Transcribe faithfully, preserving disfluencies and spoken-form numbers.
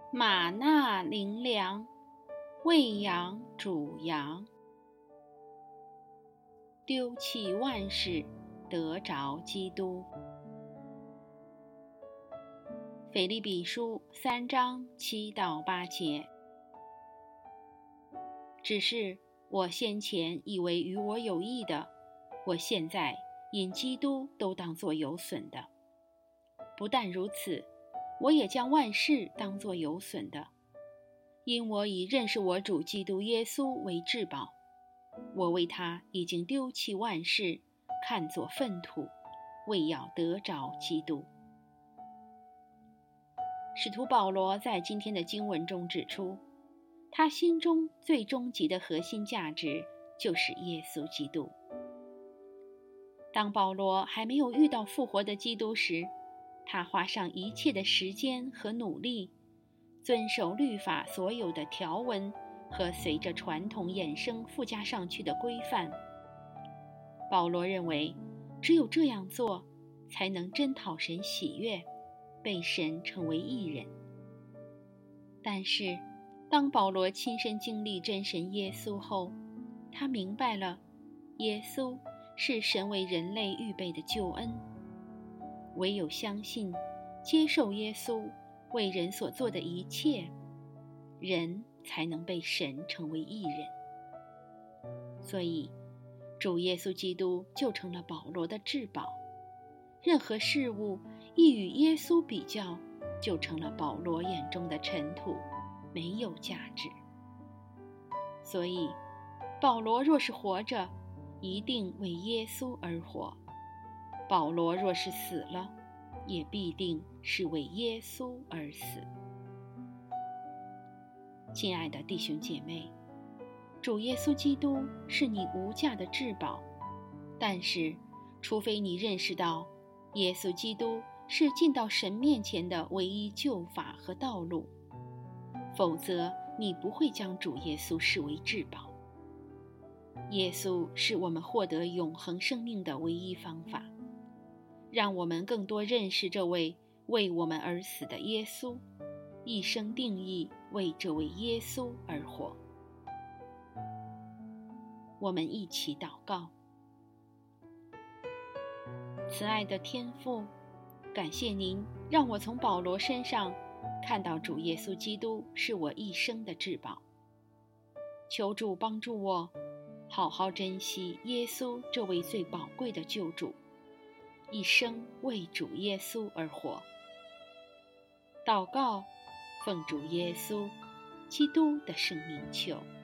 马纳灵粮，喂养主羊。丢弃万事，得着基督。腓立比书三章七到八节。只是我先前以为与我有益的，我现在因基督都当作有损的。不但如此，我也将万事当作有损的，因我以认识我主基督耶稣为至宝。我为他已经丢弃万事，看作粪土，为要得着基督。使徒保罗在今天的经文中指出，他心中最终极的核心价值就是耶稣基督。当保罗还没有遇到复活的基督时，他花上一切的时间和努力，遵守律法所有的条文和随着传统衍生附加上去的规范。保罗认为，只有这样做，才能真讨神喜悦，被神称为义人。但是，当保罗亲身经历真神耶稣后，他明白了，耶稣是神为人类预备的救恩。唯有相信、接受耶稣为人所做的一切，人才能被神称为义人。所以，主耶稣基督就成了保罗的至宝。任何事物一与耶稣比较，就成了保罗眼中的尘土，没有价值。所以，保罗若是活着，一定为耶稣而活；保罗若是死了，也必定是为耶稣而死。亲爱的弟兄姐妹，主耶稣基督是你无价的至宝，但是，除非你认识到耶稣基督是进到神面前的唯一救法和道路，否则你不会将主耶稣视为至宝。耶稣是我们获得永恒生命的唯一方法，让我们更多认识这位为我们而死的耶稣，一生定义为这位耶稣而活。我们一起祷告。慈爱的天父，感谢您让我从保罗身上看到主耶稣基督是我一生的至宝。求主帮助我好好珍惜耶稣这位最宝贵的救主，一生为主耶稣而活。祷告，奉主耶稣基督的圣名求。